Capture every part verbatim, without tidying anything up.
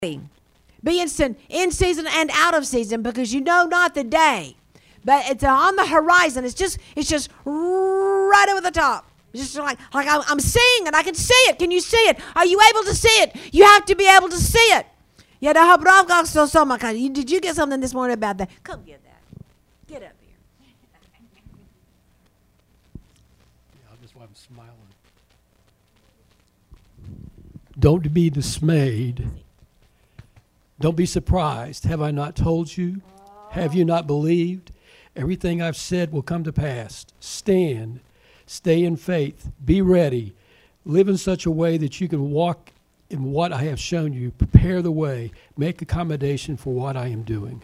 Be instant in season and out of season, because you know not the day. But it's on the horizon. It's just it's just right over the top. It's just like, like I'm, I'm seeing it. I can see it. Can you see it? Are you able to see it? You have to be able to see it. Yeah, the Habrov so so much. Did you get something this morning about that? Come get that. Get up here. Yeah, that's why I'm smiling. Don't be dismayed. Don't be surprised. Have I not told you? Have you not believed? Everything I've said will come to pass. Stand. Stay in faith. Be ready. Live in such a way that you can walk in what I have shown you. Prepare the way. Make accommodation for what I am doing.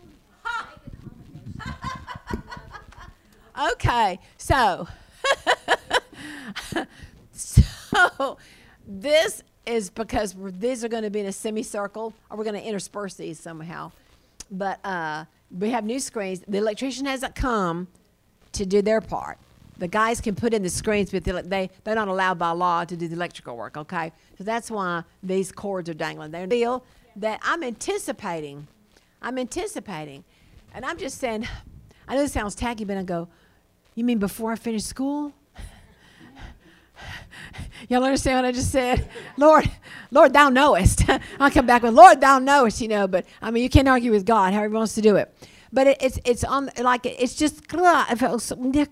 Okay, so, so this is because we're, these are going to be in a semicircle, or we're going to intersperse these somehow. But uh, we have new screens. The electrician hasn't come to do their part. The guys can put in the screens, but they, they, they're not allowed by law to do the electrical work, okay? So that's why these cords are dangling. They feel that I'm anticipating. I'm anticipating. And I'm just saying, I know this sounds tacky, but I go, you mean before I finish school? Y'all understand what I just said? Lord, Lord, thou knowest. I'll come back with, Lord, thou knowest, you know. But, I mean, you can't argue with God, however he wants to do it. But it, it's it's on, like, it's just, um,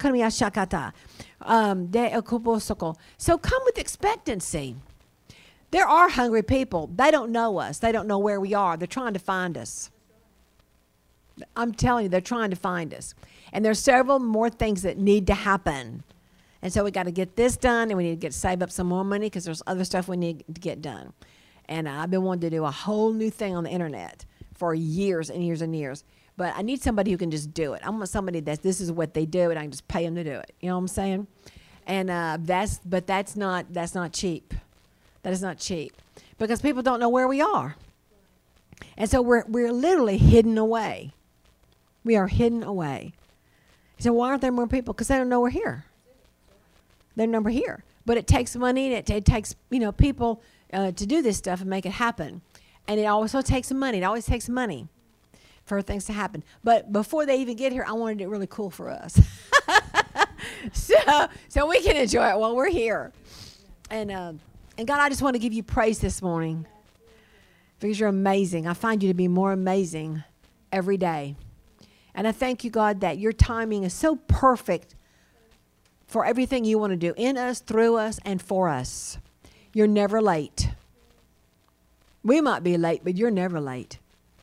so come with expectancy. There are hungry people. They don't know us. They don't know where we are. They're trying to find us. I'm telling you, they're trying to find us. And there's several more things that need to happen. And so we got to get this done, and we need to get save up some more money, because there's other stuff we need to get done. And uh, I've been wanting to do a whole new thing on the internet for years and years and years. But I need somebody who can just do it. I want somebody that this is what they do, and I can just pay them to do it. You know what I'm saying? And uh, that's but that's not that's not cheap. That is not cheap, because people don't know where we are, and so we're we're literally hidden away. We are hidden away. So why aren't there more people? Because they don't know we're here. They're number here. But it takes money, and it, it takes, you know, people uh, to do this stuff and make it happen. And it also takes money. It always takes money for things to happen. But before they even get here, I wanted it really cool for us. so so we can enjoy it while we're here. And, uh, and God, I just want to give you praise this morning, because you're amazing. I find you to be more amazing every day. And I thank you, God, that your timing is so perfect for everything you want to do in us, through us, and for us. You're never late. We might be late, but you're never late.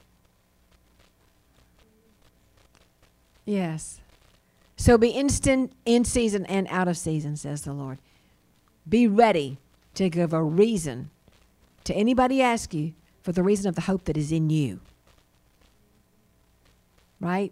Yes. So be instant, in season, and out of season, says the Lord. Be ready to give a reason to anybody ask you for the reason of the hope that is in you. Right?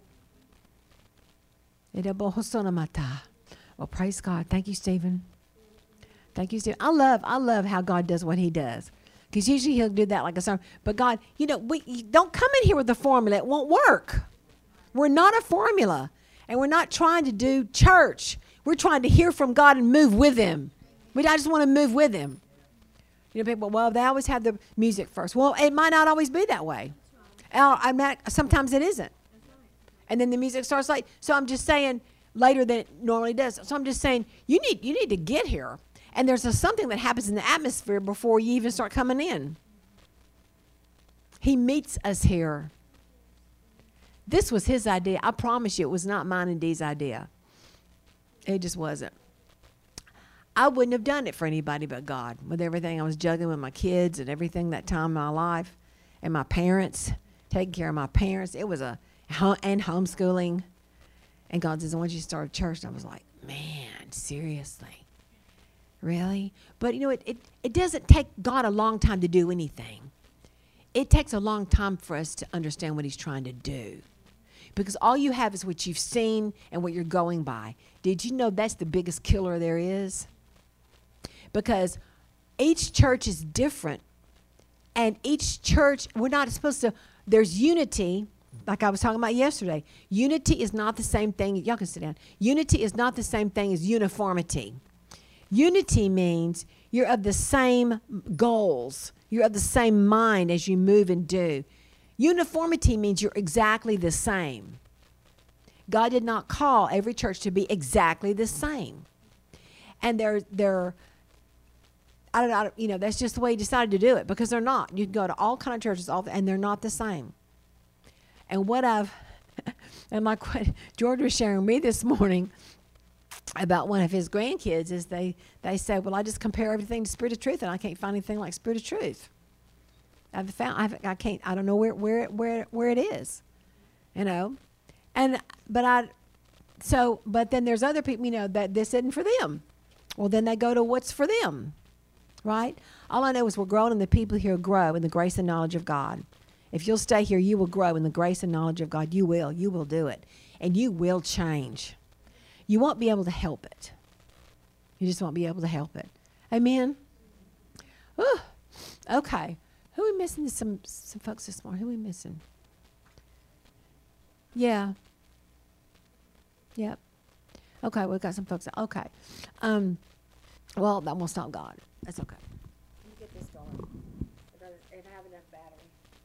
Well, praise God. Thank you, Stephen. Thank you, Stephen. I love, I love how God does what he does. Because usually he'll do that like a sermon. But God, you know, we you don't come in here with a formula. It won't work. We're not a formula. And we're not trying to do church. We're trying to hear from God and move with him. We I just want to move with him. You know, people, well, they always have the music first. Well, it might not always be that way. I mean, sometimes it isn't. And then the music starts late. So I'm just saying, later than it normally does. So I'm just saying, you need you need to get here. And there's a, something that happens in the atmosphere before you even start coming in. He meets us here. This was his idea. I promise you, it was not mine and Dee's idea. It just wasn't. I wouldn't have done it for anybody but God. With everything I was juggling with my kids and everything that time in my life, and my parents, taking care of my parents. It was a, and homeschooling. And God says, I want you to start a church. And I was like, man, seriously? Really? But, you know, it, it, it doesn't take God a long time to do anything. It takes a long time for us to understand what he's trying to do. Because all you have is what you've seen and what you're going by. Did you know that's the biggest killer there is? Because each church is different. And each church, we're not supposed to, there's unity. Like I was talking about yesterday, unity is not the same thing. Y'all can sit down. Unity is not the same thing as uniformity. Unity means you're of the same goals. You're of the same mind as you move and do. Uniformity means you're exactly the same. God did not call every church to be exactly the same. And they're, they're I don't know, you know, that's just the way he decided to do it, because they're not. You can go to all kind of churches, all, and they're not the same. And what I've, and like what George was sharing me this morning about one of his grandkids is they, they say, well, I just compare everything to Spirit of Truth, and I can't find anything like Spirit of Truth. I've found, I've, I can't, I don't know where, where, where, where it is, you know. And, but I, so, but then there's other people, you know, that this isn't for them. Well, then they go to what's for them, right? All I know is we're growing, and the people here grow in the grace and knowledge of God. If you'll stay here, you will grow in the grace and knowledge of God. You will. You will do it. And you will change. You won't be able to help it. You just won't be able to help it. Amen? Ooh, okay. Who are we missing? Some, some folks this morning. Who are we missing? Yeah. Yep. Okay, we've got some folks. Okay. Um, well, that won't stop God. That's okay. Let me get this going. If I have enough battery.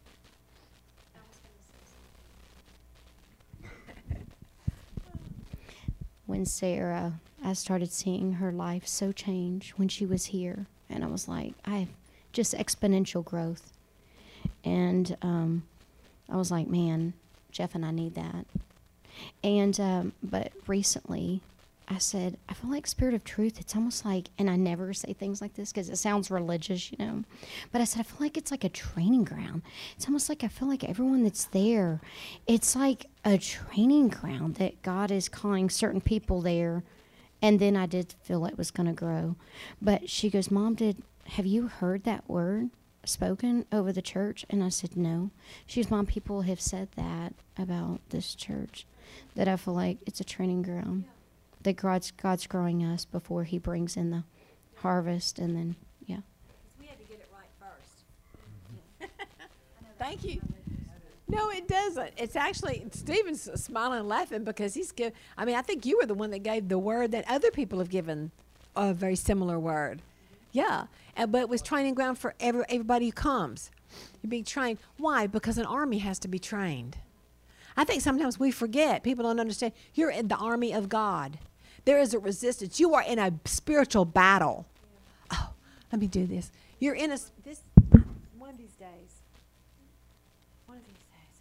When Sarah, I started seeing her life so change when she was here. And I was like, I have just exponential growth. And um, I was like, man, Jeff and I need that. And, um, but recently I said, I feel like Spirit of Truth, it's almost like, and I never say things like this because it sounds religious, you know, but I said, I feel like it's like a training ground. It's almost like I feel like everyone that's there, it's like a training ground that God is calling certain people there. And then I did feel it was going to grow. But she goes, Mom, did, have you heard that word spoken over the church? And I said, no. She goes, Mom, people have said that about this church, that I feel like it's a training ground. That God's, God's growing us before he brings in the harvest, and then, yeah. We had to get it right first. Thank you. No, it doesn't. It's actually, Stephen's smiling and laughing because he's give. I mean, I think you were the one that gave the word that other people have given a very similar word. Yeah, and, but it was training ground for every, everybody who comes. You're being trained. Why? Because an army has to be trained. I think sometimes we forget. People don't understand. You're in the army of God. There is a resistance. You are in a spiritual battle. Oh, let me do this. You're in a, this, one of these days. One of these days.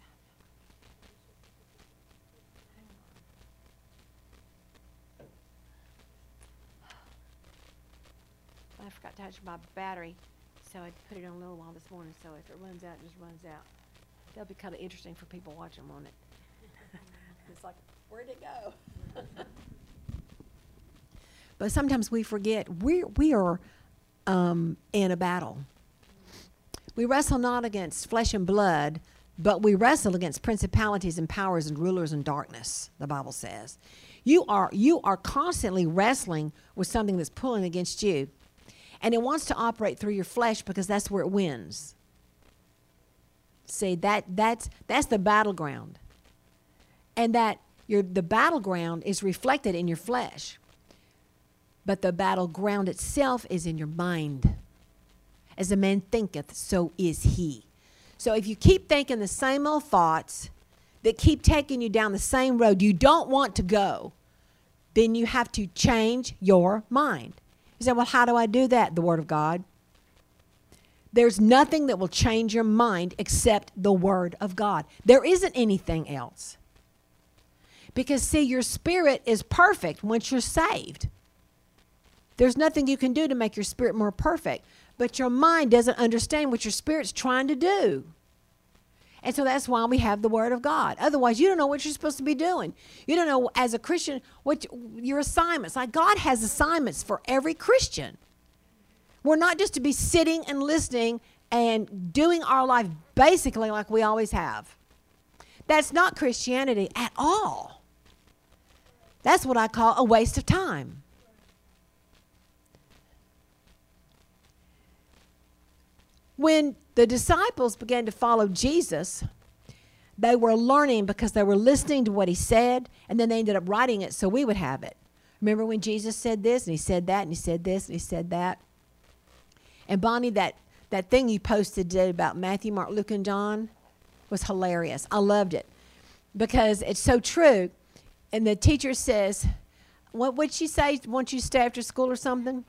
I forgot to touch my battery, so I put it on a little while this morning, so if it runs out, it just runs out. That'll be kind of interesting for people watching, won't it? It's like, where'd it go? But sometimes we forget we we are um, in a battle. We wrestle not against flesh and blood, but we wrestle against principalities and powers and rulers in darkness, the Bible says. You are you are constantly wrestling with something that's pulling against you. And it wants to operate through your flesh because that's where it wins. See, that that's that's the battleground. And that your the battleground is reflected in your flesh. But the battleground itself is in your mind. As a man thinketh, so is he. So if you keep thinking the same old thoughts that keep taking you down the same road you don't want to go, then you have to change your mind. You say, well, how do I do that? The Word of God. There's nothing that will change your mind except the Word of God. There isn't anything else. Because, see, your spirit is perfect once you're saved. There's nothing you can do to make your spirit more perfect. But your mind doesn't understand what your spirit's trying to do. And so that's why we have the Word of God. Otherwise, you don't know what you're supposed to be doing. You don't know, as a Christian, what your assignments. Like, God has assignments for every Christian. We're not just to be sitting and listening and doing our life basically like we always have. That's not Christianity at all. That's what I call a waste of time. When the disciples began to follow Jesus, they were learning because they were listening to what he said, and then they ended up writing it so we would have it. Remember when Jesus said this, and he said that, and he said this, and he said that? And Bonnie, that, that thing you posted today about Matthew, Mark, Luke, and John was hilarious. I loved it because it's so true. And the teacher says, what would she say? Won't you stay after school or something?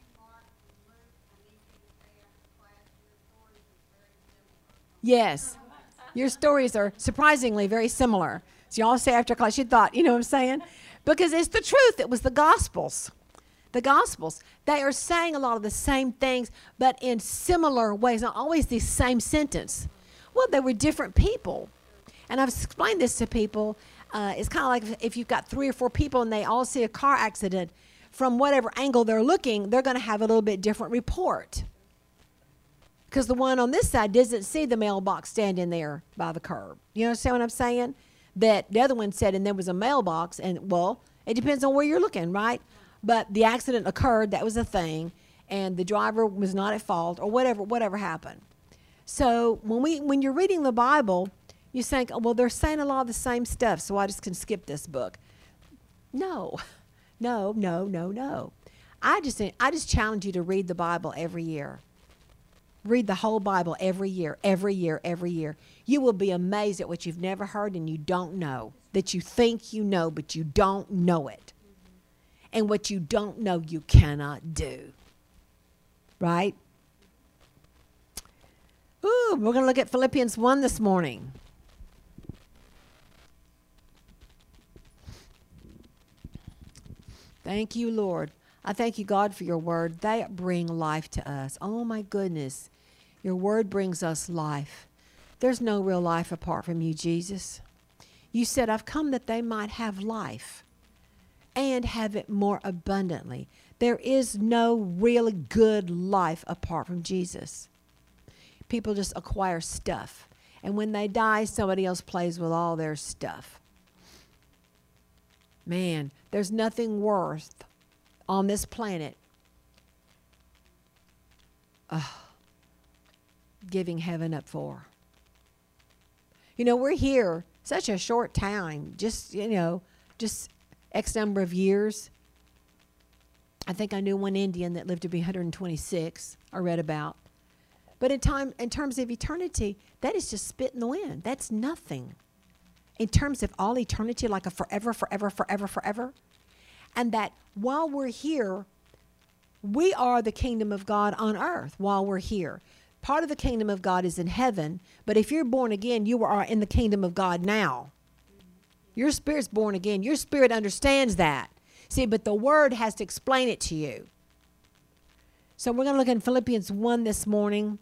Yes. Your stories are surprisingly very similar. So y'all stay after class. You thought, you know what I'm saying? Because it's the truth. It was the Gospels. The Gospels. They are saying a lot of the same things, but in similar ways. Not always the same sentence. Well, they were different people. And I've explained this to people. Uh, it's kind of like if, if you've got three or four people and they all see a car accident, from whatever angle they're looking, they're going to have a little bit different report. Because the one on this side doesn't see the mailbox standing there by the curb. You understand what I'm saying? That the other one said, and there was a mailbox, and well, it depends on where you're looking, right? But the accident occurred, that was a thing, and the driver was not at fault, or whatever, whatever happened. So when we, when you're reading the Bible, you think, oh, well, they're saying a lot of the same stuff, so I just can skip this book. No, no, no, no, no. I just, I just challenge you to read the Bible every year. Read the whole Bible every year, every year, every year. You will be amazed at what you've never heard and you don't know, that you think you know, but you don't know it. And what you don't know, you cannot do. Right? Ooh, we're going to look at Philippians one this morning. Thank you, Lord. I thank you, God, for your word. They bring life to us. Oh, my goodness. Your word brings us life. There's no real life apart from you, Jesus. You said, I've come that they might have life and have it more abundantly. There is no really good life apart from Jesus. People just acquire stuff. And when they die, somebody else plays with all their stuff. Man, there's nothing worth on this planet uh, giving heaven up for. You know, we're here such a short time, just, you know, just X number of years. I think I knew one Indian that lived to be one hundred twenty-six, I read about. But in time, in terms of eternity, that is just spit in the wind. That's nothing. In terms of all eternity, like a forever, forever, forever, forever. And that while we're here, we are the kingdom of God on earth while we're here. Part of the kingdom of God is in heaven, but if you're born again, you are in the kingdom of God now. Your spirit's born again. Your spirit understands that. See, but the word has to explain it to you. So we're going to look in Philippians one this morning.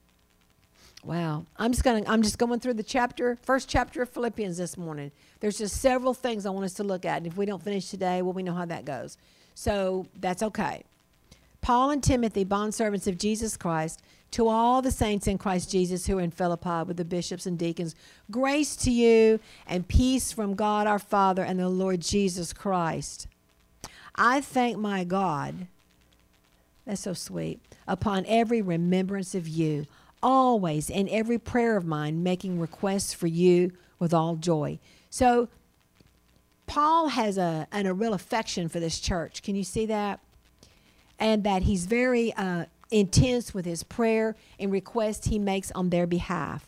Wow. I'm just going to, I'm just going through the chapter, first chapter of Philippians this morning. There's just several things I want us to look at. And if we don't finish today, well, we know how that goes. So that's okay. Paul and Timothy, bondservants of Jesus Christ, to all the saints in Christ Jesus who are in Philippi with the bishops and deacons, grace to you and peace from God our Father and the Lord Jesus Christ. I thank my God, that's so sweet, upon every remembrance of you, always in every prayer of mine, making requests for you with all joy. So Paul has a, an, a real affection for this church. Can you see that? And that he's very uh, intense with his prayer and requests he makes on their behalf.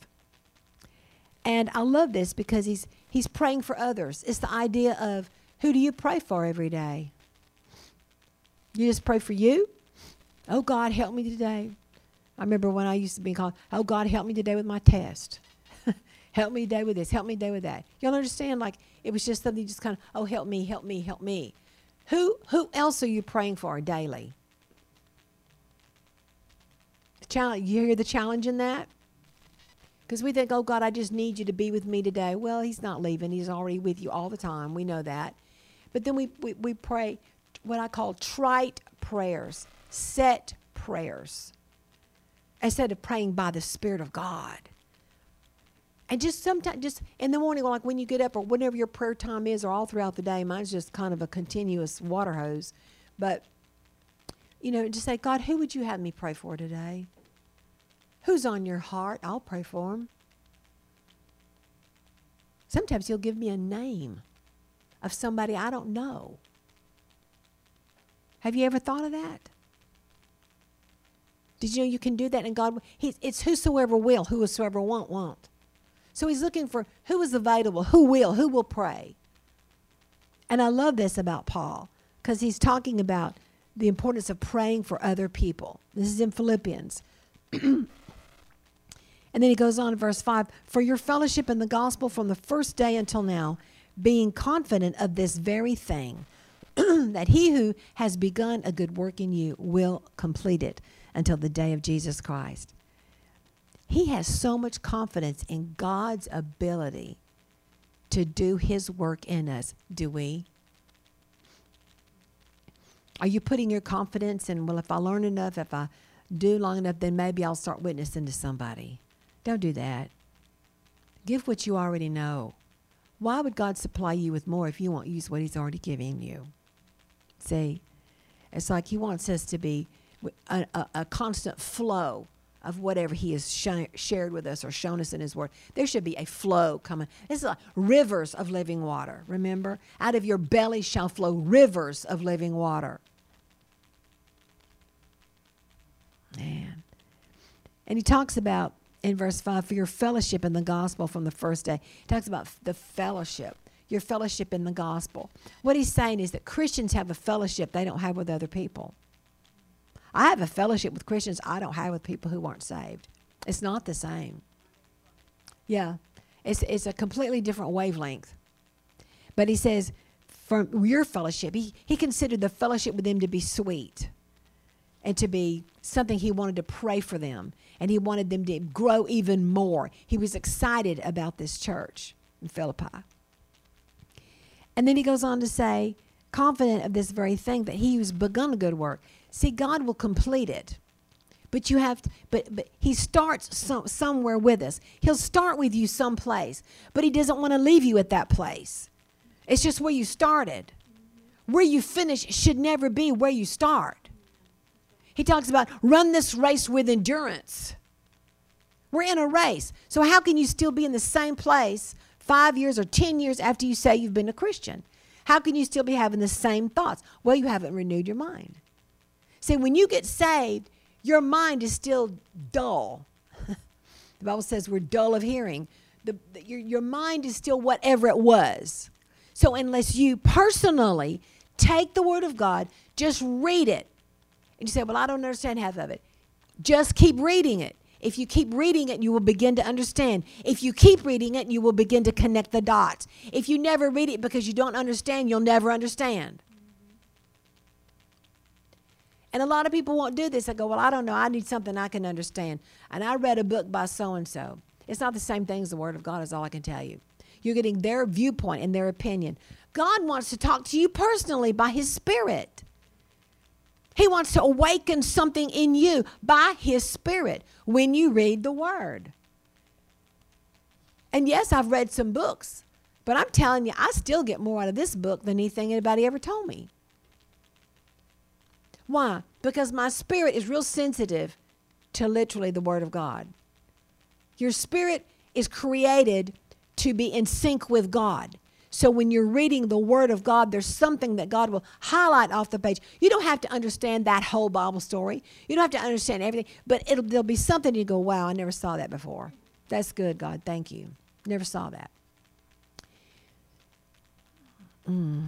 And I love this because he's he's praying for others. It's the idea of, who do you pray for every day? You just pray for you? Oh, God, help me today. I remember when I used to be called, oh, God, help me today with my test. Help me today with this. Help me today with that. Y'all understand? Like, it was just something just kind of, oh, help me, help me, help me. Who, who else are you praying for daily? The challenge, you hear the challenge in that? Because we think, oh, God, I just need you to be with me today. Well, he's not leaving. He's already with you all the time. We know that. But then we, we, we pray what I call trite prayers, set prayers, instead of praying by the Spirit of God. And just sometimes, just in the morning, like when you get up or whenever your prayer time is, or all throughout the day, mine's just kind of a continuous water hose. But, you know, just say, God, who would you have me pray for today? Who's on your heart? I'll pray for them. Sometimes he'll give me a name of somebody I don't know. Have you ever thought of that? Did you know you can do that? And God, he's, it's whosoever will, whosoever won't, won't. So he's looking for who is available, who will, who will pray. And I love this about Paul because he's talking about the importance of praying for other people. This is in Philippians. And then he goes on in verse five, for your fellowship in the gospel from the first day until now, being confident of this very thing, that he who has begun a good work in you will complete it until the day of Jesus Christ. He has so much confidence in God's ability to do his work in us. Do we? Are you putting your confidence in, well, if I learn enough, if I do long enough, then maybe I'll start witnessing to somebody? Don't do that. Give what you already know. Why would God supply you with more if you won't use what he's already giving you? See, it's like he wants us to be a, a, a constant flow of whatever he has sh- shared with us or shown us in his word. There should be a flow coming. This is like rivers of living water. Remember? Out of your belly shall flow rivers of living water. Man. And he talks about, in verse five, for your fellowship in the gospel from the first day. He talks about the fellowship, your fellowship in the gospel. What he's saying is that Christians have a fellowship they don't have with other people. I have a fellowship with Christians I don't have with people who aren't saved. It's not the same. Yeah, it's it's a completely different wavelength. But he says, from your fellowship, he, he considered the fellowship with them to be sweet and to be something he wanted to pray for them. And he wanted them to grow even more. He was excited about this church in Philippi. And then he goes on to say, confident of this very thing, that he who's begun a good work. See, God will complete it. But you have to, but but he starts some, somewhere with us. He'll start with you someplace, but he doesn't want to leave you at that place. It's just where you started. Where you finish should never be where you start. He talks about run this race with endurance. We're in a race. So how can you still be in the same place five years or ten years after you say you've been a Christian? How can you still be having the same thoughts? Well, you haven't renewed your mind. See, when you get saved, your mind is still dull. The Bible says we're dull of hearing. The, the, your, your mind is still whatever it was. So unless you personally take the Word of God, just read it. And you say, well, I don't understand half of it. Just keep reading it. If you keep reading it, you will begin to understand. If you keep reading it, you will begin to connect the dots. If you never read it because you don't understand, you'll never understand. And a lot of people won't do this. They go, well, I don't know. I need something I can understand. And I read a book by so-and-so. It's not the same thing as the Word of God, is all I can tell you. You're getting their viewpoint and their opinion. God wants to talk to you personally by his Spirit. He wants to awaken something in you by his Spirit when you read the Word. And yes, I've read some books, but I'm telling you, I still get more out of this book than anything anybody ever told me. Why? Because my spirit is real sensitive to literally the Word of God. Your spirit is created to be in sync with God. So when you're reading the Word of God, there's something that God will highlight off the page. You don't have to understand that whole Bible story. You don't have to understand everything, but it'll, there'll be something you go, wow, I never saw that before. That's good, God. Thank you. Never saw that. Mm.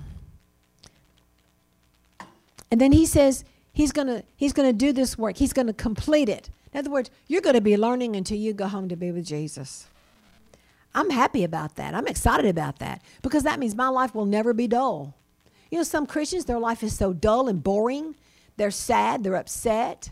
And then he says he's going to he's going to do this work. He's going to complete it. In other words, you're going to be learning until you go home to be with Jesus. I'm happy about that. I'm excited about that because that means my life will never be dull. You know, some Christians, their life is so dull and boring. They're sad. They're upset.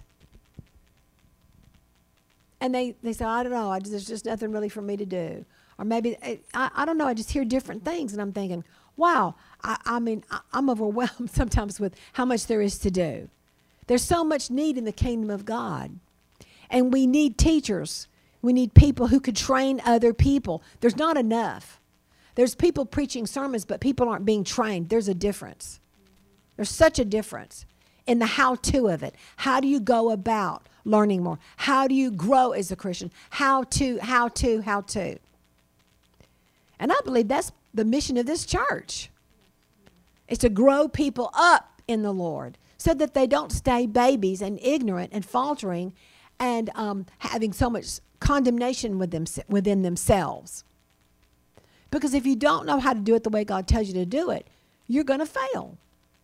And they, they say, I don't know. I just, there's just nothing really for me to do. Or maybe, I, I don't know. I just hear different things. And I'm thinking, wow, I, I mean, I, I'm overwhelmed sometimes with how much there is to do. There's so much need in the kingdom of God. And we need teachers. We need people who could train other people. There's not enough. There's people preaching sermons, but people aren't being trained. There's a difference. There's such a difference in the how-to of it. How do you go about learning more? How do you grow as a Christian? How to, how to, how to. And I believe that's the mission of this church. Is to grow people up in the Lord so that they don't stay babies and ignorant and faltering and um, having so much condemnation with them, within themselves. Because if you don't know how to do it the way God tells you to do it, you're going to fail.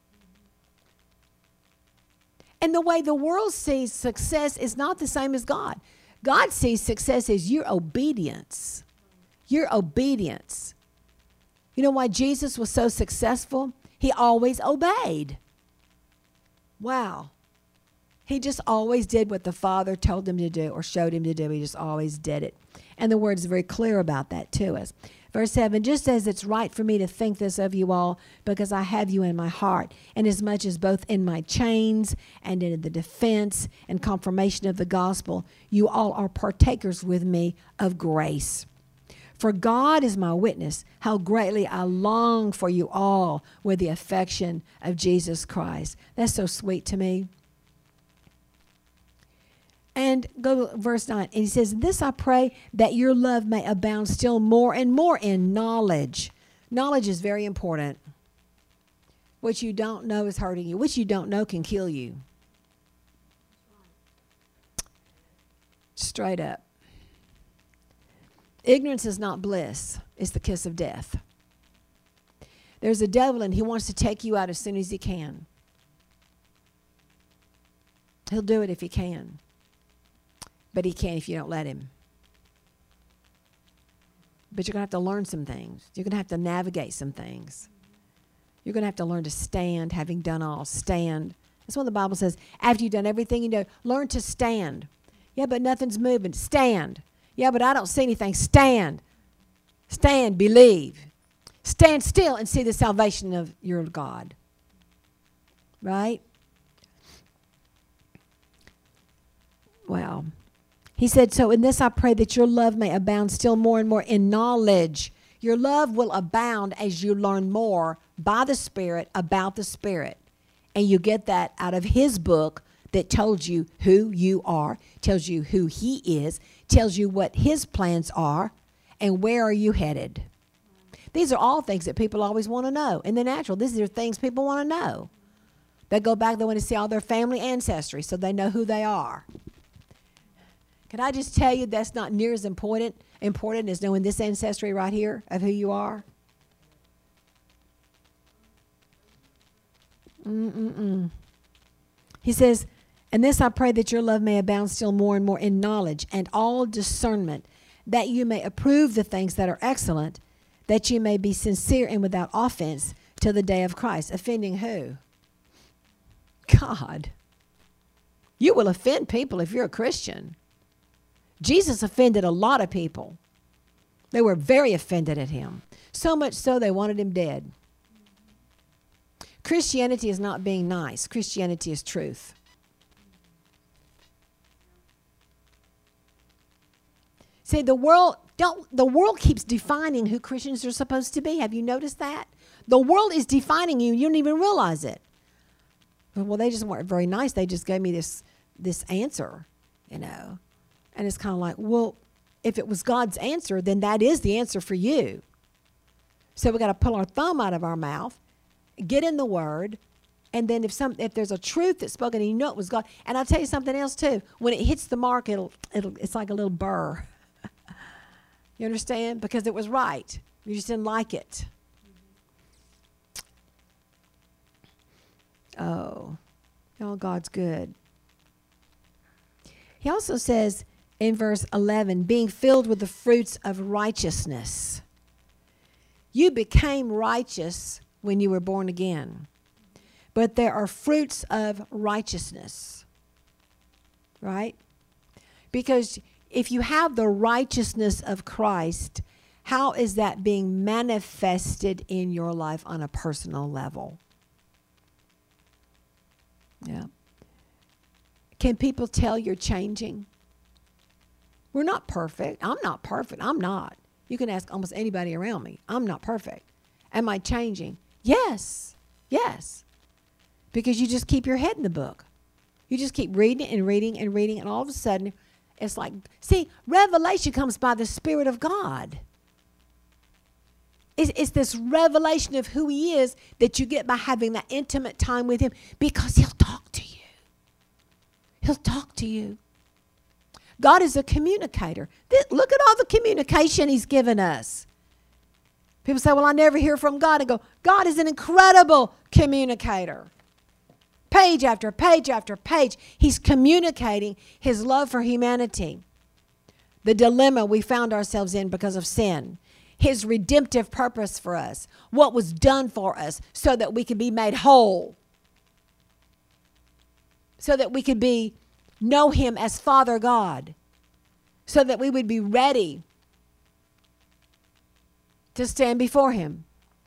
And the way the world sees success is not the same as God. God sees success as your obedience. Your obedience. You know why Jesus was so successful? He always obeyed. Wow. He just always did what the Father told him to do or showed him to do. He just always did it. And the Word is very clear about that to us. Verse seven, just as it's right for me to think this of you all, because I have you in my heart, and as much as both in my chains and in the defense and confirmation of the gospel, you all are partakers with me of grace. For God is my witness, how greatly I long for you all with the affection of Jesus Christ. That's so sweet to me. And go to verse nine. And he says, this I pray that your love may abound still more and more in knowledge. Knowledge is very important. What you don't know is hurting you. What you don't know can kill you. Straight up. Ignorance is not bliss. It's the kiss of death. There's a devil and he wants to take you out as soon as he can. He'll do it if he can. But he can't if you don't let him. But you're going to have to learn some things. You're going to have to navigate some things. You're going to have to learn to stand, having done all. Stand. That's what the Bible says. After you've done everything you know, learn to stand. Yeah, but nothing's moving. Stand. Yeah, but I don't see anything. Stand. Stand. Believe. Stand still and see the salvation of your God. Right? Well, he said, so in this I pray that your love may abound still more and more in knowledge. Your love will abound as you learn more by the Spirit about the Spirit. And you get that out of his book that tells you who you are, tells you who he is, tells you what his plans are, and where are you headed. These are all things that people always want to know. In the natural, these are things people want to know. They go back, they want to see all their family ancestry so they know who they are. Can I just tell you that's not near as important, important as knowing this ancestry right here of who you are? Mm-mm-mm. He says, and this I pray that your love may abound still more and more in knowledge and all discernment, that you may approve the things that are excellent, that you may be sincere and without offense till the day of Christ. Offending who? God. You will offend people if you're a Christian. Jesus offended a lot of people. They were very offended at him. So much so they wanted him dead. Christianity is not being nice. Christianity is truth. See, the world don't the world keeps defining who Christians are supposed to be. Have you noticed that? The world is defining you. You don't even realize it. Well, they just weren't very nice. They just gave me this this answer, you know. And it's kind of like, well, if it was God's answer, then that is the answer for you. So we got to pull our thumb out of our mouth, get in the Word, and then if some if there's a truth that's spoken and you know it was God, and I'll tell you something else too. When it hits the mark, it'll it'll it's like a little burr. You understand? Because it was right. You just didn't like it. Oh, oh, God's good. He also says in verse eleven, being filled with the fruits of righteousness. You became righteous when you were born again. But there are fruits of righteousness. Right? Because if you have the righteousness of Christ, how is that being manifested in your life on a personal level? Yeah. Can people tell you're changing? We're not perfect. I'm not perfect. I'm not. You can ask almost anybody around me. I'm not perfect. Am I changing? Yes. Yes. Because you just keep your head in the book. You just keep reading and reading and reading, and all of a sudden, it's like, see, revelation comes by the Spirit of God. It's, it's this revelation of who he is that you get by having that intimate time with him, because he'll talk to you. He'll talk to you. God is a communicator. This, look at all the communication he's given us. People say, well, I never hear from God. I go, God is an incredible communicator. Page after page after page, he's communicating his love for humanity. The dilemma we found ourselves in because of sin. His redemptive purpose for us. What was done for us so that we could be made whole. So that we could be, know him as Father God. So that we would be ready to stand before him.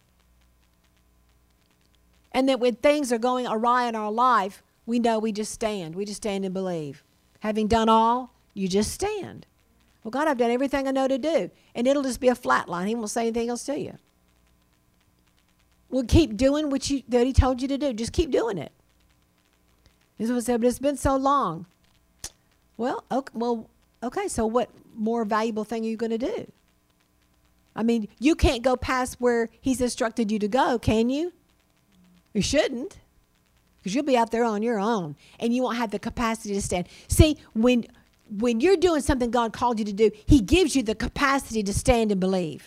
And that when things are going awry in our life, we know we just stand. We just stand and believe. Having done all, you just stand. Well, God, I've done everything I know to do. And it'll just be a flat line. He won't say anything else to you. Well, keep doing what you, that he told you to do. Just keep doing it. This one said, but it's been so long. Well, okay, well, okay, so what more valuable thing are you going to do? I mean, you can't go past where he's instructed you to go, can you? You shouldn't, because you'll be out there on your own, and you won't have the capacity to stand. See, when when you're doing something God called you to do, he gives you the capacity to stand and believe.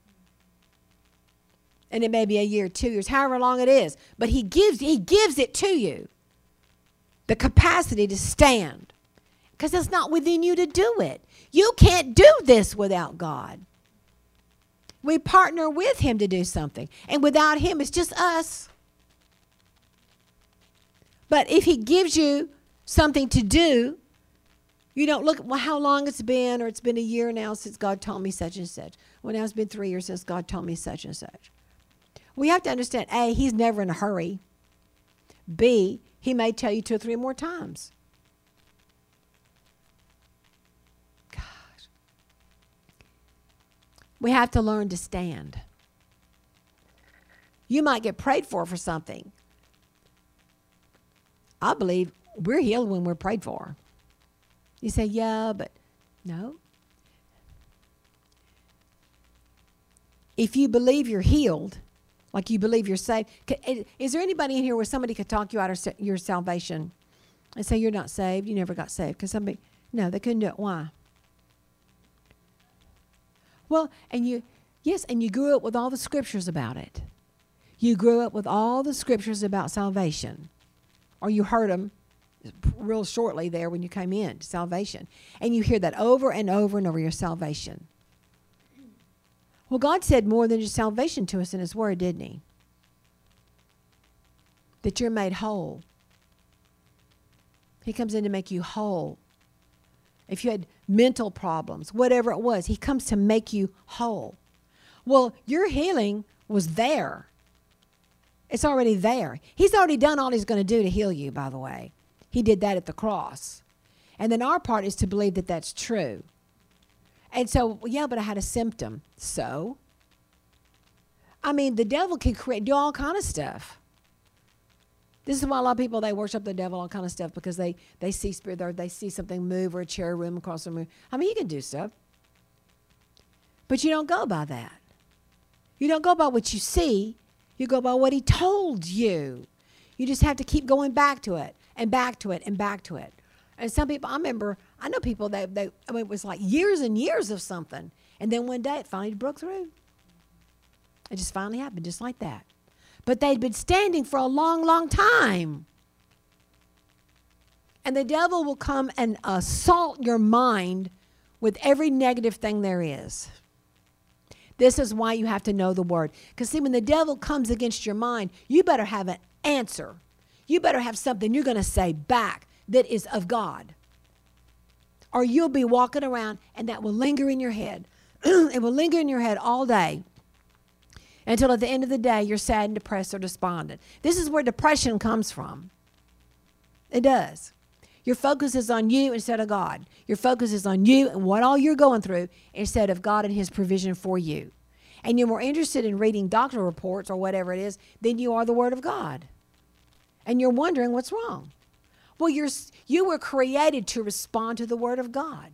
And it may be a year, two years, however long it is, but he gives he gives it to you, the capacity to stand, because it's not within you to do it. You can't do this without God. We partner with him to do something, and without him, it's just us. But if he gives you something to do, you don't look at, well, how long it's been, or it's been a year now since God told me such and such. Well, now it's been three years since God told me such and such. We have to understand, A, he's never in a hurry. B, he may tell you two or three more times. Gosh. We have to learn to stand. You might get prayed for for something. I believe we're healed when we're prayed for. You say, yeah, but no. If you believe you're healed, like you believe you're saved, is there anybody in here where somebody could talk you out of your salvation and say you're not saved, you never got saved? Because somebody, no, they couldn't do it. Why? Well, and you, yes, and you grew up with all the scriptures about it. You grew up with all the scriptures about salvation. Or you heard them real shortly there when you came in to salvation. And you hear that over and over and over, your salvation. Well, God said more than just salvation to us in his word, didn't he? That you're made whole. He comes in to make you whole. If you had mental problems, whatever it was, he comes to make you whole. Well, your healing was there. It's already there. He's already done all he's going to do to heal you, by the way. He did that at the cross. And then our part is to believe that that's true. And so, yeah, but I had a symptom. So? I mean, the devil can create, do all kind of stuff. This is why a lot of people, they worship the devil, all kind of stuff, because they, they see spirit, or they see something move, or a chair room across the room. I mean, you can do stuff. But you don't go by that. You don't go by what you see. You go by what he told you. You just have to keep going back to it and back to it and back to it. And some people, I remember, I know people that, they, I mean, it was like years and years of something. And then one day it finally broke through. It just finally happened, just like that. But they'd been standing for a long, long time. And the devil will come and assault your mind with every negative thing there is. This is why you have to know the word. Because see, when the devil comes against your mind, you better have an answer. You better have something you're going to say back that is of God. Or you'll be walking around and that will linger in your head. It will linger in your head all day. Until at the end of the day, you're sad and depressed or despondent. This is where depression comes from. It does. Your focus is on you instead of God. Your focus is on you and what all you're going through instead of God and his provision for you. And you're more interested in reading doctor reports or whatever it is than you are the word of God. And you're wondering what's wrong. Well, you're, you were created to respond to the word of God.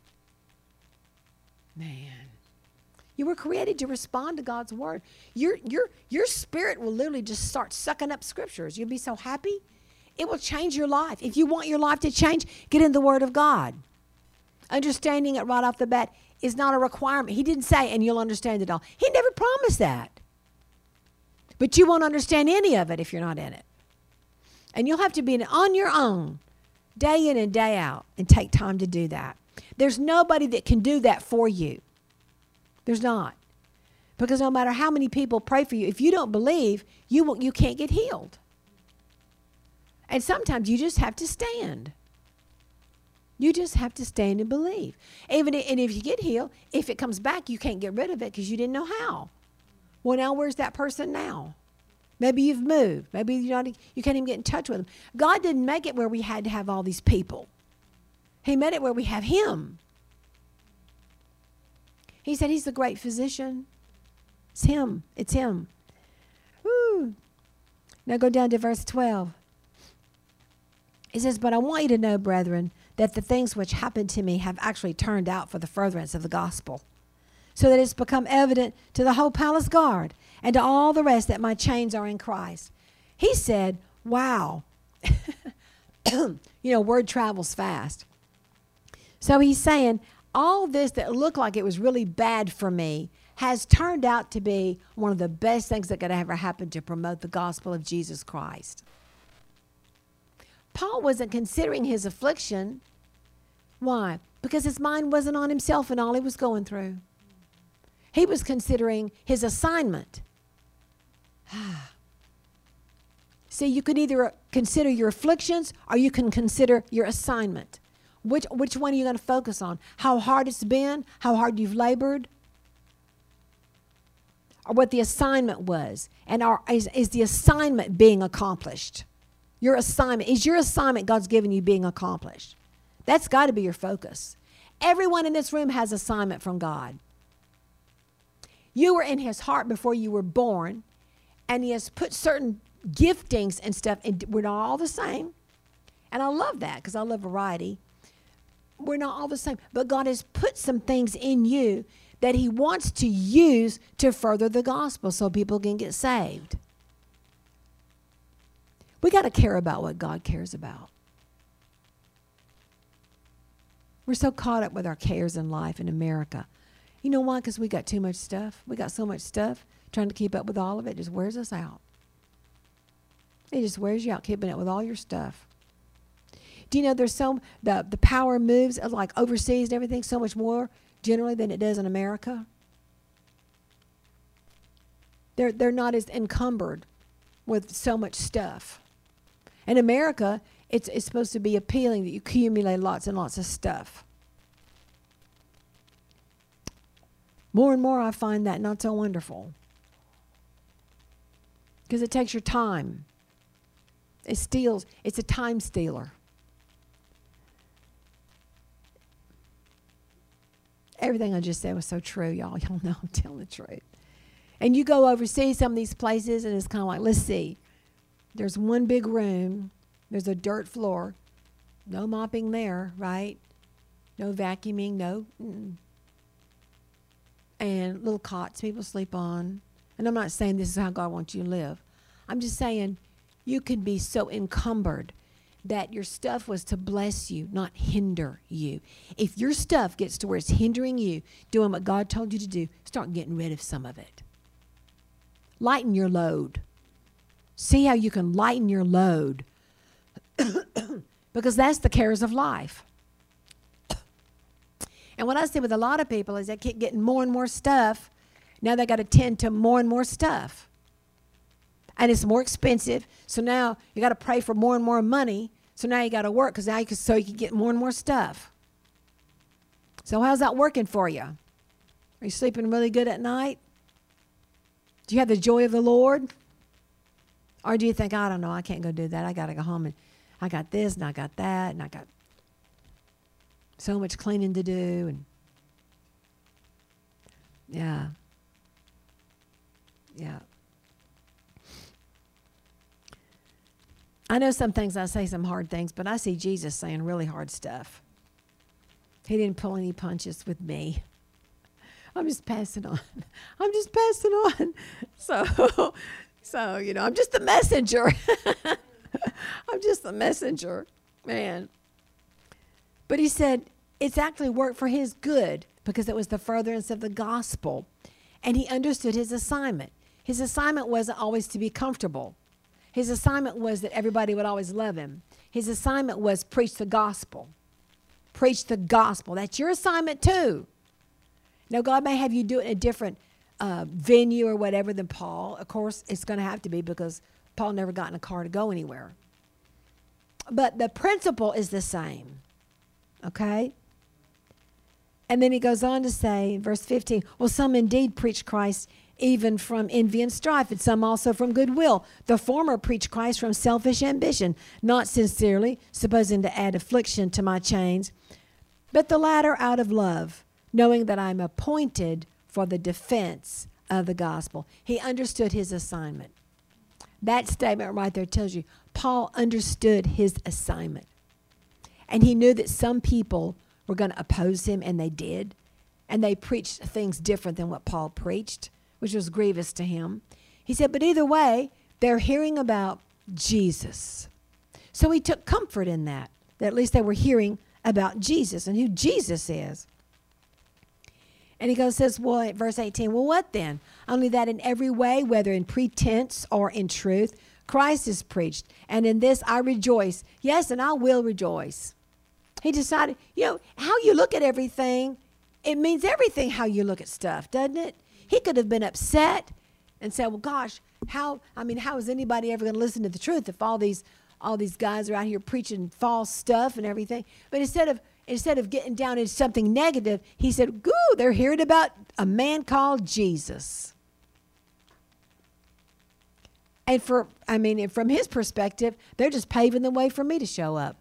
Man. You were created to respond to God's word. Your, your, your spirit will literally just start sucking up scriptures. You'll be so happy. It will change your life. If you want your life to change, get in the word of God. Understanding it right off the bat is not a requirement. He didn't say, and you'll understand it all. He never promised that. But you won't understand any of it if you're not in it. And you'll have to be on your own, day in and day out, and take time to do that. There's nobody that can do that for you. There's not. Because no matter how many people pray for you, if you don't believe, you won't, you can't get healed. And sometimes you just have to stand. You just have to stand and believe. Even if, and if you get healed, if it comes back, you can't get rid of it because you didn't know how. Well, now where's that person now? Maybe you've moved. Maybe you're not, you can't even get in touch with them. God didn't make it where we had to have all these people. He made it where we have him. He said he's the great physician. It's him. It's him. Woo. Now go down to verse twelve. It says, but I want you to know, brethren, that the things which happened to me have actually turned out for the furtherance of the gospel, so that it's become evident to the whole palace guard and to all the rest that my chains are in Christ. He said, wow. You know, word travels fast. So he's saying, all this that looked like it was really bad for me has turned out to be one of the best things that could ever happen to promote the gospel of Jesus Christ. Paul wasn't considering his affliction. Why? Because his mind wasn't on himself and all he was going through. He was considering his assignment. See, you can either consider your afflictions or you can consider your assignment. Which, which one are you going to focus on? How hard it's been? How hard you've labored? Or what the assignment was? And are, is, is the assignment being accomplished? Your assignment. Is your assignment God's given you being accomplished? That's got to be your focus. Everyone in this room has assignment from God. You were in his heart before you were born, and he has put certain giftings and stuff, and we're not all the same. And I love that because I love variety. We're not all the same. But God has put some things in you that he wants to use to further the gospel so people can get saved. We got to care about what God cares about. We're so caught up with our cares in life in America. You know why? Because we got too much stuff. We got so much stuff. Trying to keep up with all of it just wears us out. It just wears you out, keeping up with all your stuff. Do you know there's so, the, the power moves like overseas and everything so much more generally than it does in America? They're, they're not as encumbered with so much stuff. In America, it's, it's supposed to be appealing that you accumulate lots and lots of stuff. More and more I find that not so wonderful. Because it takes your time. It steals. It's a time stealer. Everything I just said was so true, y'all. Y'all know I'm telling the truth. And you go overseas, some of these places, and it's kind of like, let's see. There's one big room. There's a dirt floor. No mopping there, right? No vacuuming, no. Mm-mm. And little cots people sleep on. And I'm not saying this is how God wants you to live. I'm just saying you can be so encumbered that your stuff was to bless you, not hinder you. If your stuff gets to where it's hindering you doing what God told you to do, start getting rid of some of it. Lighten your load. See how you can lighten your load. Because that's the cares of life. And what I see with a lot of people is they keep getting more and more stuff. Now they got to tend to more and more stuff. And it's more expensive. So now you got to pray for more and more money. So now you got to work because now you can, so you can get more and more stuff. So how's that working for you? Are you sleeping really good at night? Do you have the joy of the Lord? Or do you think, I don't know, I can't go do that. I got to go home and I got this and I got that and I got so much cleaning to do. And yeah. Yeah. I know some things, I say some hard things, but I see Jesus saying really hard stuff. He didn't pull any punches with me. I'm just passing on. I'm just passing on. So, so you know, I'm just the messenger. I'm just the messenger, man. But he said, it's actually worked for his good because it was the furtherance of the gospel. And he understood his assignment. His assignment wasn't always to be comfortable. His assignment was that everybody would always love him. His assignment was preach the gospel. Preach the gospel. That's your assignment too. Now, God may have you do it in a different uh, venue or whatever than Paul. Of course, it's going to have to be because Paul never got in a car to go anywhere. But the principle is the same. Okay? And then he goes on to say, verse fifteen, well, some indeed preach Christ even from envy and strife, and some also from goodwill. The former preach Christ from selfish ambition, not sincerely, supposing to add affliction to my chains, but the latter out of love, knowing that I'm appointed for the defense of the gospel. He understood his assignment. That statement right there tells you Paul understood his assignment. And he knew that some people were going to oppose him, and they did. And they preached things different than what Paul preached, which was grievous to him. He said, but either way, they're hearing about Jesus. So he took comfort in that, that at least they were hearing about Jesus and who Jesus is. And he goes, says, well, at verse eighteen, well, what then? Only that in every way, whether in pretense or in truth, Christ is preached. And in this I rejoice. Yes, and I will rejoice. He decided, you know, how you look at everything, it means everything how you look at stuff, doesn't it? He could have been upset and said, well, gosh, how, I mean, how is anybody ever going to listen to the truth if all these all these guys are out here preaching false stuff and everything? But instead of instead of getting down into something negative, he said, goo, they're hearing about a man called Jesus. And for, I mean, and from his perspective, they're just paving the way for me to show up.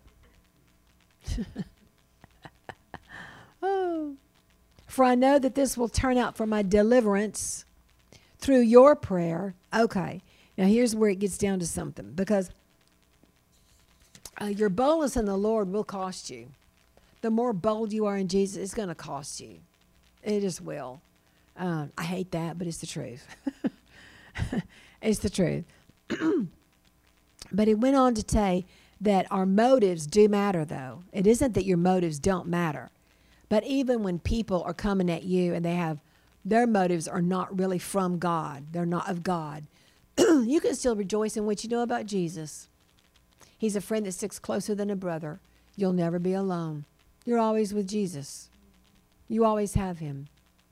Oh. For I know that this will turn out for my deliverance through your prayer. Okay. Now here's where it gets down to something, because uh, your boldness in the Lord will cost you. The more bold you are in Jesus, it's going to cost you. It just will. Um, I hate that, but it's the truth. It's the truth. But it went on to say that our motives do matter, though. It isn't that your motives don't matter. But even when people are coming at you and they have, their motives are not really from God, they're not of God, you can still rejoice in what you know about Jesus. He's a friend that sticks closer than a brother. You'll never be alone. You're always with Jesus. You always have him.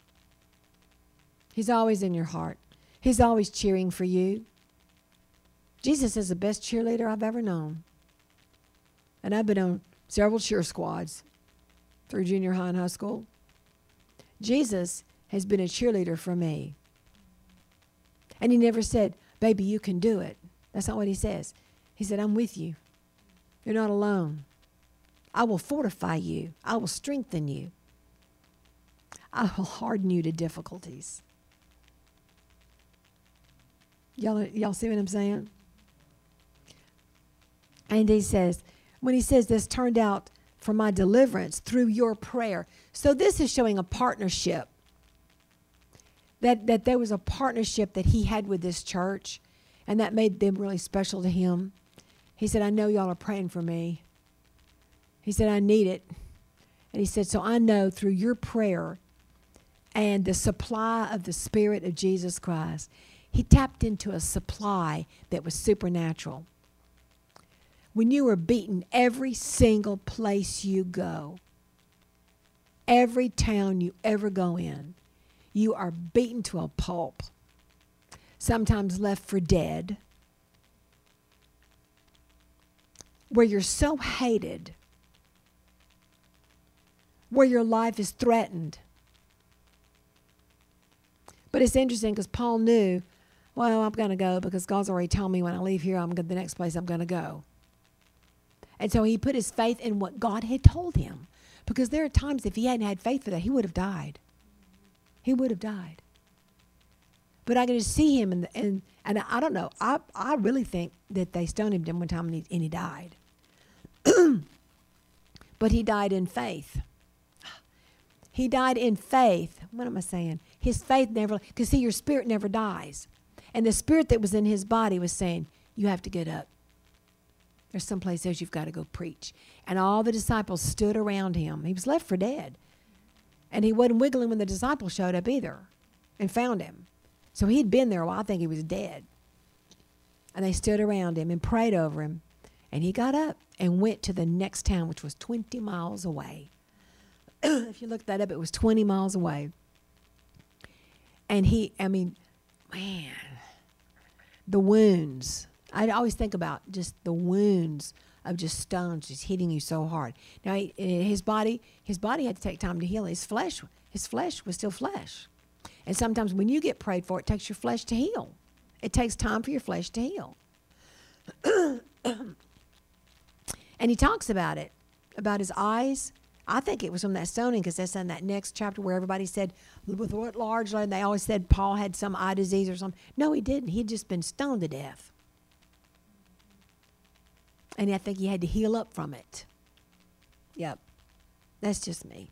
He's always in your heart. He's always cheering for you. Jesus is the best cheerleader I've ever known. And I've been on several cheer squads through junior high and high school. Jesus has been a cheerleader for me. And he never said, baby, you can do it. That's not what he says. He said, I'm with you. You're not alone. I will fortify you. I will strengthen you. I will harden you to difficulties. Y'all, y'all see what I'm saying? And he says, when he says this turned out for my deliverance through your prayer. So this is showing a partnership. That, that there was a partnership that he had with this church, and that made them really special to him. He said, I know y'all are praying for me. He said, I need it. And he said, so I know through your prayer and the supply of the Spirit of Jesus Christ, he tapped into a supply that was supernatural. When you are beaten every single place you go, every town you ever go in, you are beaten to a pulp, sometimes left for dead, where you're so hated, where your life is threatened. But it's interesting because Paul knew, well, I'm going to go because God's already told me when I leave here, I'm going the next place I'm going to go. And so he put his faith in what God had told him. Because there are times if he hadn't had faith for that, he would have died. He would have died. But I could just see him, and and and I don't know. I I really think that they stoned him one time and he, and he died. But he died in faith. He died in faith. What am I saying? His faith never, because see, your spirit never dies. And the spirit that was in his body was saying, you have to get up. There's some place else you've got to go preach. And all the disciples stood around him. He was left for dead. And he wasn't wiggling when the disciples showed up either and found him. So he'd been there a while. I think he was dead. And they stood around him and prayed over him. And he got up and went to the next town, which was twenty miles away. If you look that up, it was twenty miles away. And he, I mean, man, the wounds. I always think about just the wounds of just stones just hitting you so hard. Now, he, his body, his body had to take time to heal. His flesh, his flesh was still flesh. And sometimes when you get prayed for, it takes your flesh to heal. It takes time for your flesh to heal. And he talks about it, about his eyes. I think it was from that stoning, because that's in that next chapter where everybody said, with what large, and they always said Paul had some eye disease or something. No, he didn't. He'd just been stoned to death. And I think he had to heal up from it. Yep. That's just me.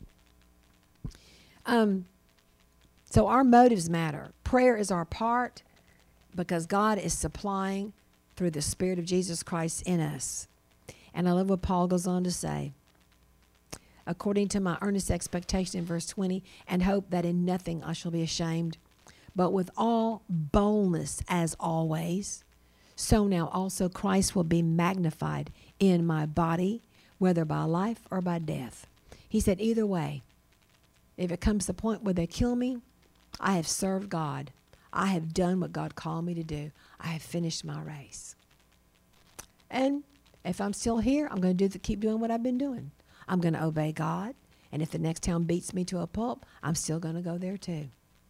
Um. So our motives matter. Prayer is our part because God is supplying through the Spirit of Jesus Christ in us. And I love what Paul goes on to say. According to my earnest expectation in verse twenty, and hope that in nothing I shall be ashamed, but with all boldness as always, so now also Christ will be magnified in my body, whether by life or by death. He said, either way, if it comes to the point where they kill me, I have served God. I have done what God called me to do. I have finished my race. And if I'm still here, I'm going to do the, keep doing what I've been doing. I'm going to obey God. And if the next town beats me to a pulp, I'm still going to go there too.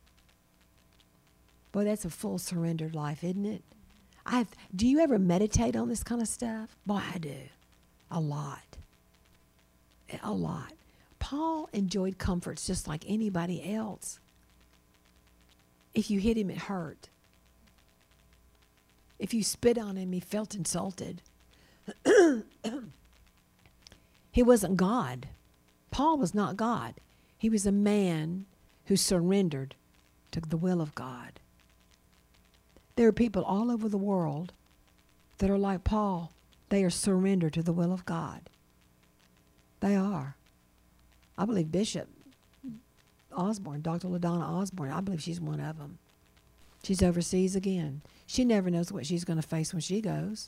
Boy, that's a full surrendered life, isn't it? I've, do you ever meditate on this kind of stuff? Boy, I do. A lot. A lot. Paul enjoyed comforts just like anybody else. If you hit him, it hurt. If you spit on him, he felt insulted. He wasn't God. Paul was not God. He was a man who surrendered to the will of God. There are people all over the world that are like Paul. They are surrendered to the will of God. They are. I believe Bishop Osborne, Doctor LaDonna Osborne, I believe she's one of them. She's overseas again. She never knows what she's going to face when she goes.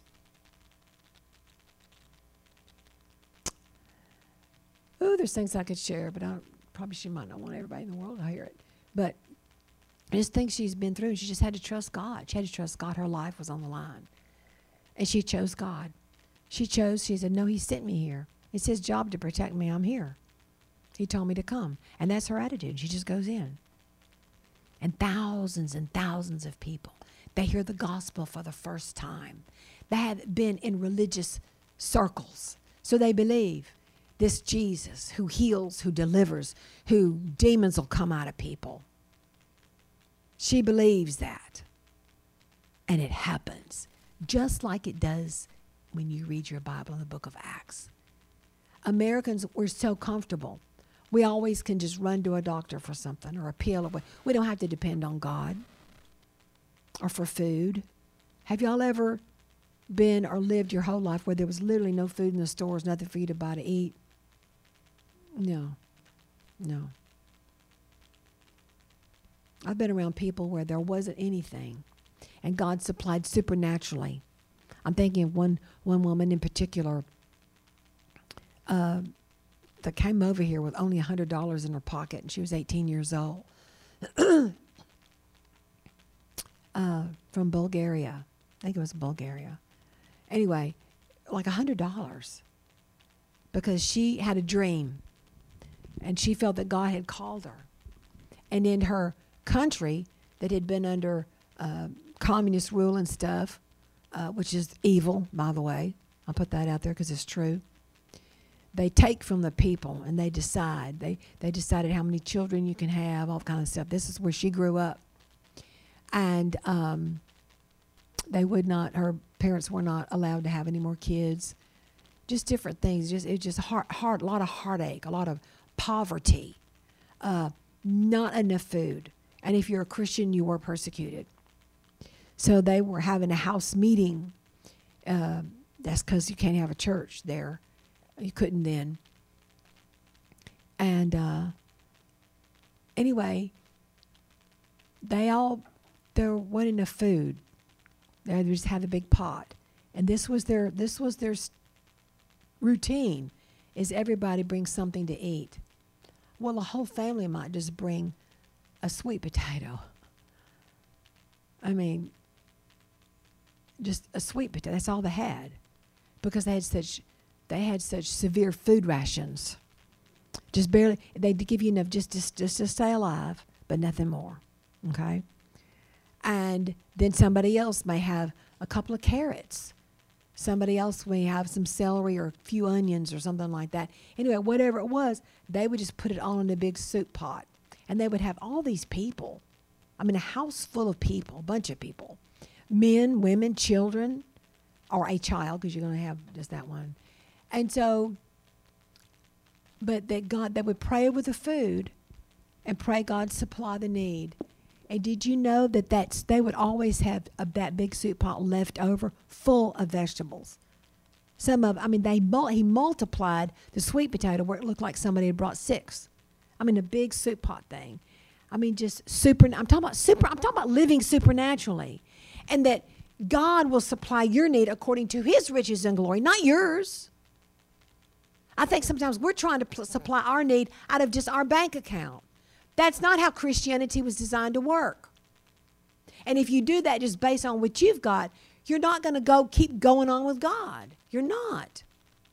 Ooh, there's things I could share, but I probably she might not want everybody in the world to hear it. But I just think she's been through. She just had to trust God. She had to trust God. Her life was on the line. And she chose God. She chose, she said, no, he sent me here. It's his job to protect me. I'm here. He told me to come. And that's her attitude. She just goes in. And thousands and thousands of people, they hear the gospel for the first time. They have been in religious circles. So they believe this Jesus who heals, who delivers, who demons will come out of people. She believes that. And it happens. Just like it does when you read your Bible in the book of Acts. Americans, we're so comfortable. We always can just run to a doctor for something or a pill. Or we don't have to depend on God or for food. Have y'all ever been or lived your whole life where there was literally no food in the stores, nothing for you to buy to eat? No. No. I've been around people where there wasn't anything, and God supplied supernaturally. I'm thinking of one, one woman in particular uh, that came over here with only one hundred dollars in her pocket, and she was eighteen years old, uh, from Bulgaria. I think it was Bulgaria. Anyway, like one hundred dollars because she had a dream, and she felt that God had called her. And in her country that had been under uh, communist rule and stuff, uh, which is evil, by the way. I'll put that out there because it's true. They take from the people and they decide. They they decided how many children you can have, all kind of stuff. This is where she grew up. And um, they would not, her parents were not allowed to have any more kids. Just different things. Just It was just hard, hard, a lot of heartache, a lot of poverty, uh, not enough food. And if you're a Christian, you were persecuted. So they were having a house meeting uh, That's because you can't have a church there. You couldn't then. And uh, anyway, they all, there wasn't enough food. They just had a big pot. And this was their, this was their routine, is everybody brings something to eat. Well, the whole family might just bring a sweet potato. I mean, just a sweet potato. That's all they had, because they had such, they had such severe food rations. Just barely, they'd give you enough just to, just to stay alive, but nothing more. Okay? And then somebody else may have a couple of carrots. Somebody else may have some celery or a few onions or something like that. Anyway, whatever it was, they would just put it all in a big soup pot. And they would have all these people. I mean, a house full of people, a bunch of people. Men, women, children, or a child, because you're going to have just that one. And so, but that God, they would pray over the food and pray God supply the need. And did you know that that's, they would always have a, that big soup pot left over full of vegetables? Some of, I mean, they he multiplied the sweet potato where it looked like somebody had brought six. I mean, a big soup pot thing. I mean, just super, I'm talking about super, I'm talking about living supernaturally. And that God will supply your need according to his riches and glory, not yours. I think sometimes we're trying to pl- supply our need out of just our bank account. That's not how Christianity was designed to work. And if you do that just based on what you've got, you're not going to go keep going on with God. You're not.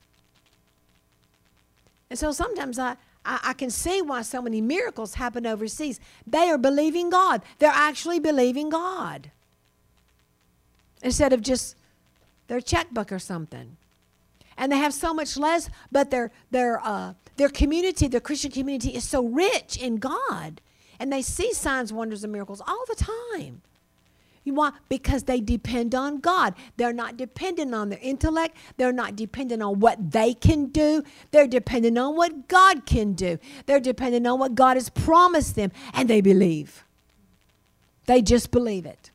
And so sometimes I, I, I can see why so many miracles happen overseas. They are believing God. They're actually believing God. Instead of just their checkbook or something. And they have so much less, but their their uh, their community, their Christian community, is so rich in God, and they see signs, wonders, and miracles all the time. You want because they depend on God. They're not dependent on their intellect. They're not dependent on what they can do. They're dependent on what God can do. They're dependent on what God has promised them, and they believe. They just believe it.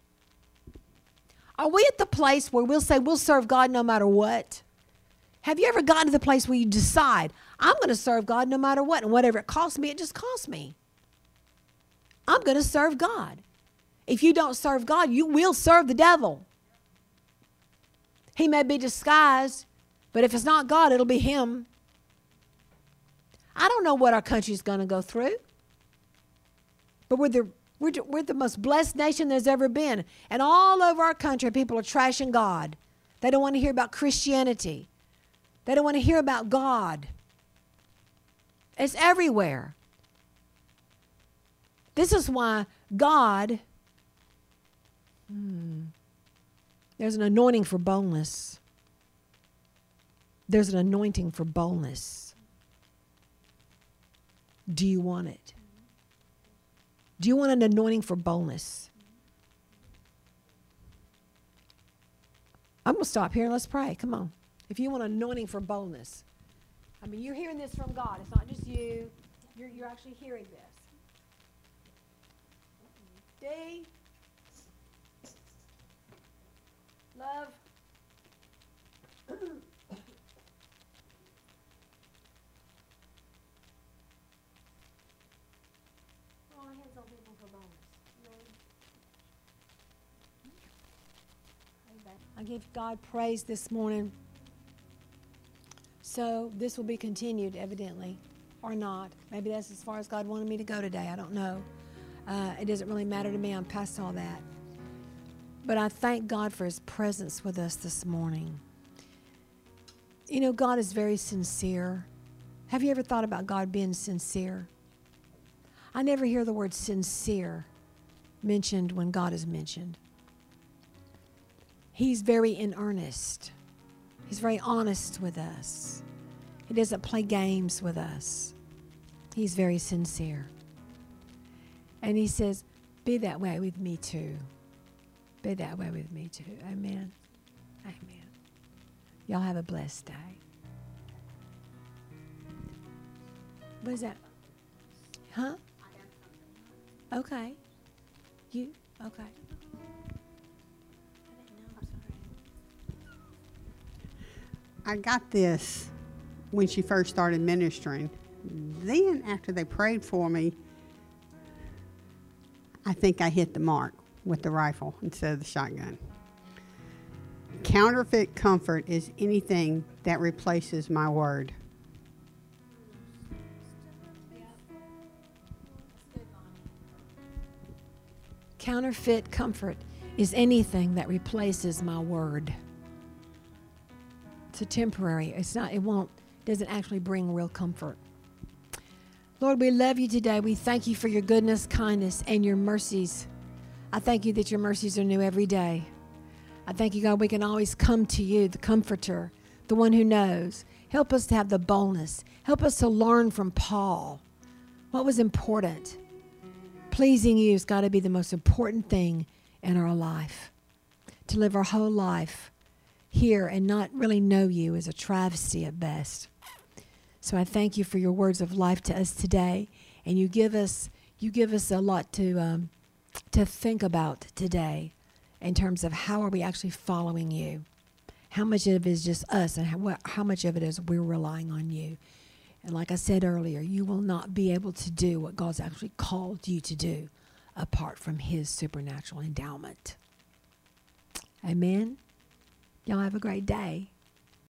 Are we at the place where we'll say we'll serve God no matter what? Have you ever gotten to the place where you decide, I'm going to serve God no matter what, and whatever it costs me, it just costs me. I'm going to serve God. If you don't serve God, you will serve the devil. He may be disguised, but if it's not God, it'll be him. I don't know what our country's going to go through, but we're the, we're, we're the most blessed nation there's ever been. And all over our country, people are trashing God. They don't want to hear about Christianity. They don't want to hear about God. It's everywhere. This is why God, hmm, there's an anointing for boldness. There's an anointing for boldness. Do you want it? Do you want an anointing for boldness? I'm going to stop here and let's pray. Come on. If you want an anointing for boldness. I mean, you're hearing this from God. It's not just you. You're, you're actually hearing this. D. Love. Oh, hands on people for boldness. I give God praise this morning. So this will be continued, evidently, or not. Maybe that's as far as God wanted me to go today. I don't know. Uh, it doesn't really matter to me. I'm past all that. But I thank God for his presence with us this morning. You know, God is very sincere. Have you ever thought about God being sincere? I never hear the word sincere mentioned when God is mentioned. He's very in earnest. He's very honest with us. He doesn't play games with us. He's very sincere. And he says, be that way with me too. Be that way with me too. Amen. Amen. Y'all have a blessed day. What is that? Huh? Okay. You? Okay. I got this when she first started ministering. Then, after they prayed for me, I think I hit the mark with the rifle instead of the shotgun. Counterfeit comfort is anything that replaces my word. Counterfeit comfort is anything that replaces my word. It's a temporary. It's not, it won't, doesn't actually bring real comfort. Lord, we love you today. We thank you for your goodness, kindness, and your mercies. I thank you that your mercies are new every day. I thank you, God, we can always come to you, the comforter, the one who knows. Help us to have the boldness. Help us to learn from Paul what was important. Pleasing you has got to be the most important thing in our life. To live our whole life here and not really know you is a travesty at best. So I thank you for your words of life to us today, and you give us you give us a lot to um, to think about today in terms of how are we actually following you. How much of it is just us, and how, how much of it is we're relying on you. And like I said earlier, you will not be able to do what God's actually called you to do apart from his supernatural endowment. Amen. Y'all have a great day.